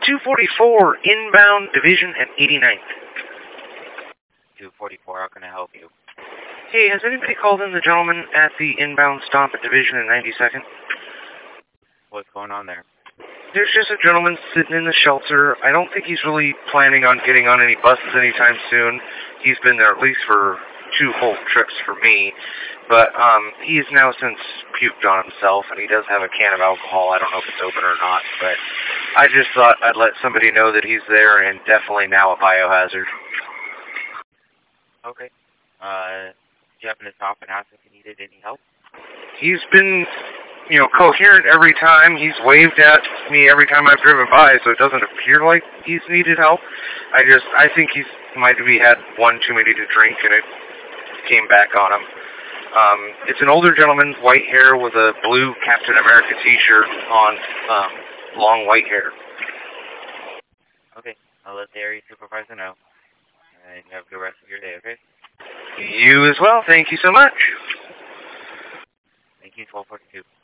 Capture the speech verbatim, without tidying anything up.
two forty-four, inbound division at eighty-ninth. two forty-four, how can I help you? Hey, has anybody called in the gentleman at the inbound stop at division and ninety-second? What's going on there? There's just a gentleman sitting in the shelter. I don't think he's really planning on getting on any buses anytime soon. He's been there at least for two whole trips for me. But um, he's now since puked on himself, and he does have a can of alcohol. I don't know if it's open or not, but I just thought I'd let somebody know that he's there and definitely now a biohazard. Okay. Uh, did you happen to stop and ask if he needed any help? He's been, you know, coherent every time. He's waved at me every time I've driven by, so it doesn't appear like he's needed help. I just, I think he's might have had one too many to drink, and it came back on him. Um, it's an older gentleman, white hair with a blue Captain America t-shirt on, um, long white hair. Okay, I'll let the area supervisor know. And you have a good rest of your day, okay? You as well. Thank you so much. Thank you, twelve forty-two.